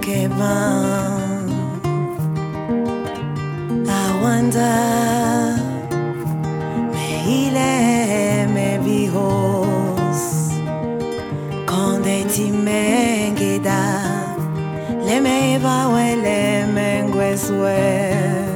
Kevan. I wonder, mais il est mes viros. Quand tu m'engeda, les me va ou les me guesue.